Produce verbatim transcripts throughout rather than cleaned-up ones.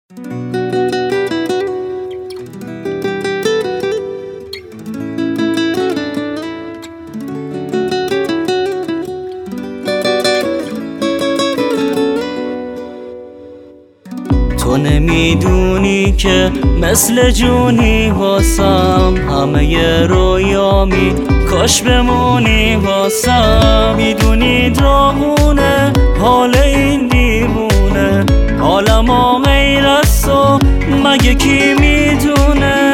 تو نمیدونی که مثل جونی واسم، همه ی رویامی کاش بمونی واسم. میدونی داغونه حال این دیوونه، حالمو غیر از تو مگه کی میدونه؟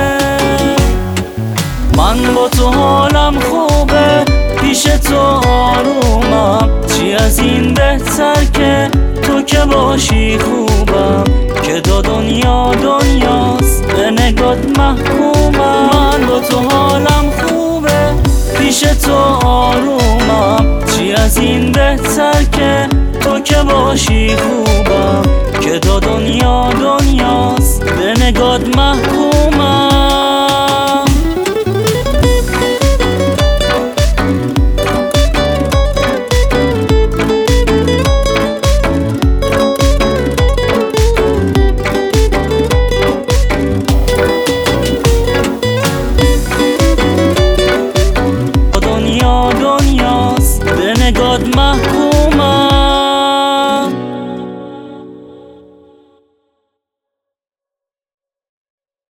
من با تو حالم خوبه، پیش تو آرومم، چی از این بهتر که تو که باشی خوبم. که دو دنیا دنیاست به نگات محکومم. من با تو حالم خوبه، پیش تو آرومم، چی از این بهتر که تو که باشی خوبم. که دو دنیا دنیاست به نگات محکومم. دنیاست به نگات